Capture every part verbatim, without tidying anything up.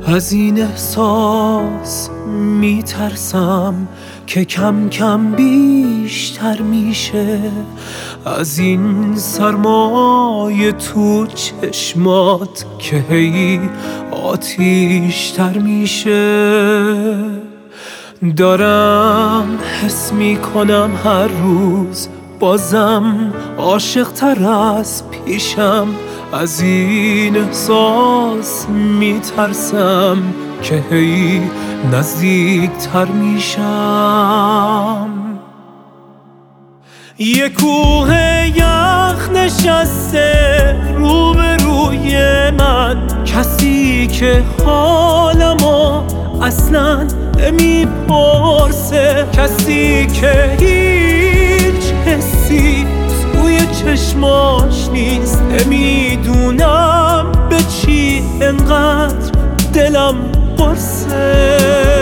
از این احساس میترسم که کم کم بیشتر میشه، از این سرمای تو چشمات که هی آتیشتر میشه. دارم حس میکنم هر روز بازم عاشق تر از پیشم، از این احساس میترسم که هی نزدیک تر میشم. یه کوه یخ نشسته روبروی من، کسی که حالمو اصلا نمیپرسه، کسی که هیچ حسی توی چشماش نیست. نمیدونم به چی انقدر دلم قرصه.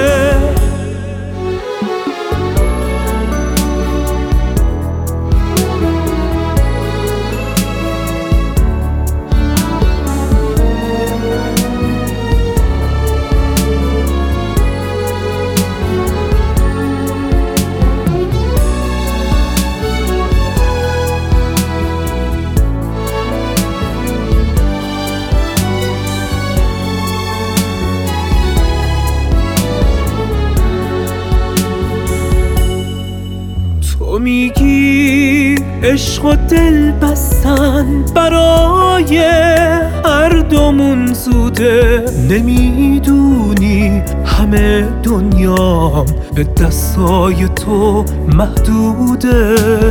تو میگی عشق و دل بستن برای هر دومون زوده، نمیدونی همه دنیام به دستای تو محدوده،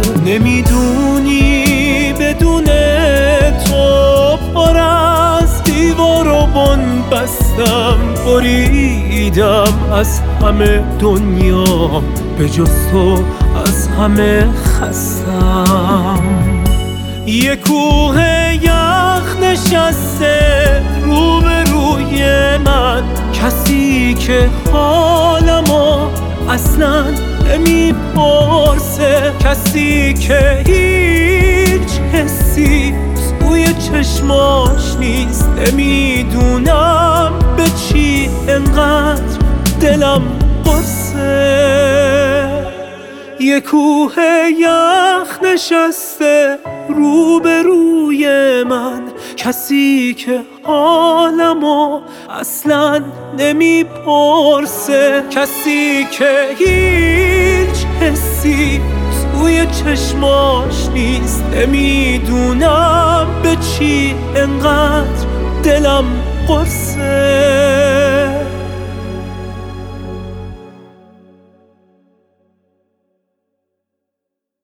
نمیدونی بدون تو پر از دیوار و بن بستم، بریدم از همه دنیام به جز تو از همه خستم. یه کوه یخ نشسته روبروی من، کسی که حالمو اصلا نمیپرسه، کسی که هیچ حسی توی چشماش نیست. نمیدونم به چی انقدر دلم قرصه. یه کوه یخ نشسته روبروی من، کسی که حالمو اصلا نمیپرسه، کسی که هیچ حسی توی چشماش نیست. نمیدونم به چی انقدر دلم قرصه.